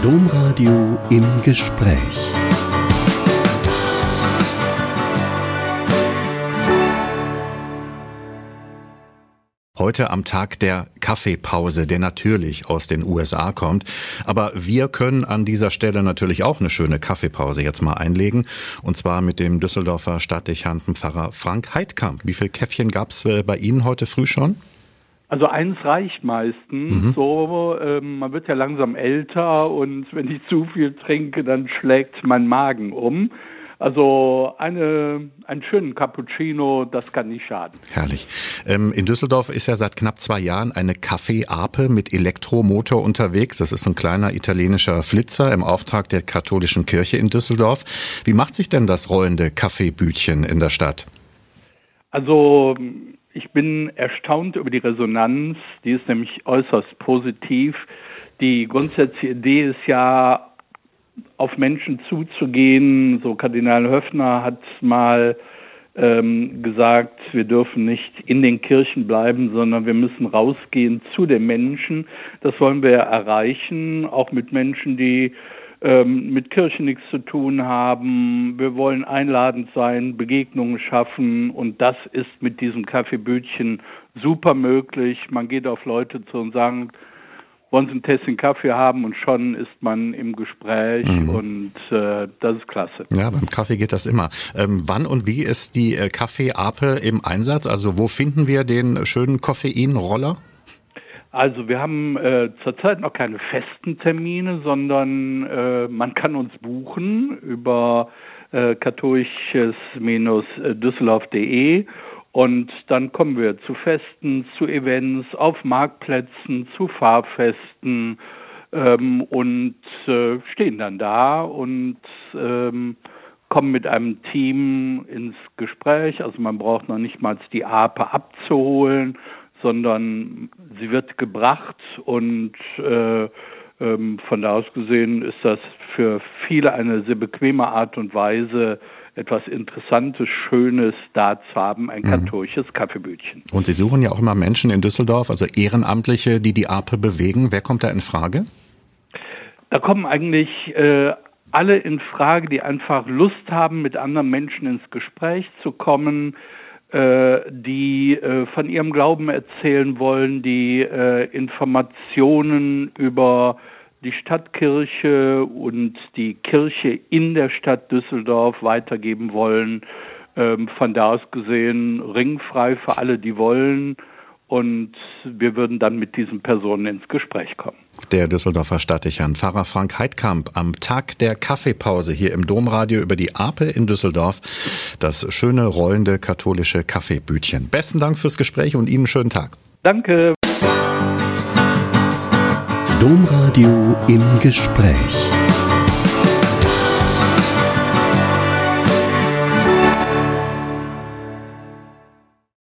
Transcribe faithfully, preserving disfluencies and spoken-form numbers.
Domradio im Gespräch. Heute am Tag der Kaffeepause, der natürlich aus den U S A kommt. Aber wir können an dieser Stelle natürlich auch eine schöne Kaffeepause jetzt mal einlegen. Und zwar mit dem Düsseldorfer Stadtdechanten Pfarrer Frank Heidkamp. Wie viel Käffchen gab es bei Ihnen heute früh schon? Also eins reicht meistens. Mhm. So, ähm, man wird ja langsam älter und wenn ich zu viel trinke, dann schlägt mein Magen um. Also eine, einen schönen Cappuccino, das kann nicht schaden. Herrlich. Ähm, in Düsseldorf ist ja seit knapp zwei Jahren eine Kaffee-Ape mit Elektromotor unterwegs. Das ist so ein kleiner italienischer Flitzer im Auftrag der katholischen Kirche in Düsseldorf. Wie macht sich denn das rollende Kaffeebütchen in der Stadt? Also ich bin erstaunt über die Resonanz. Die ist nämlich äußerst positiv. Die grundsätzliche Idee ist ja, auf Menschen zuzugehen. So Kardinal Höffner hat mal ähm, gesagt, wir dürfen nicht in den Kirchen bleiben, sondern wir müssen rausgehen zu den Menschen. Das wollen wir erreichen, auch mit Menschen, die ähm, mit Kirchen nichts zu tun haben. Wir wollen einladend sein, Begegnungen schaffen und das ist mit diesem Kaffeebütchen super möglich. Man geht auf Leute zu und sagt, wollen Sie ein Tässchen Kaffee haben und schon ist man im Gespräch mhm. und äh, das ist klasse. Ja, beim Kaffee geht das immer. Ähm, wann und wie ist die äh, Kaffee-Ape im Einsatz? Also wo finden wir den schönen Koffeinroller? Also wir haben äh, zurzeit noch keine festen Termine, sondern äh, man kann uns buchen über äh, katholisches Düsseldorf punkt de. Und dann kommen wir zu Festen, zu Events, auf Marktplätzen, zu Fahrfesten ähm, und äh, stehen dann da und ähm, kommen mit einem Team ins Gespräch. Also man braucht noch nicht mal die Ape abzuholen, sondern sie wird gebracht und äh, ähm, von da aus gesehen ist das für viele eine sehr bequeme Art und Weise, etwas Interessantes, Schönes da zu haben, ein katholisches Kaffeebütchen. Und Sie suchen ja auch immer Menschen in Düsseldorf, also Ehrenamtliche, die die Ape bewegen. Wer kommt da in Frage? Da kommen eigentlich äh, alle in Frage, die einfach Lust haben, mit anderen Menschen ins Gespräch zu kommen, äh, die äh, von ihrem Glauben erzählen wollen, die äh, Informationen über die Stadtkirche und die Kirche in der Stadt Düsseldorf weitergeben wollen. Ähm, von da aus gesehen ringfrei für alle, die wollen. Und wir würden dann mit diesen Personen ins Gespräch kommen. Der Düsseldorfer Stadtdechant Pfarrer Frank Heidkamp am Tag der Kaffeepause hier im Domradio über die Ape in Düsseldorf. Das schöne rollende katholische Kaffeebütchen. Besten Dank fürs Gespräch und Ihnen einen schönen Tag. Danke. Domradio im Gespräch.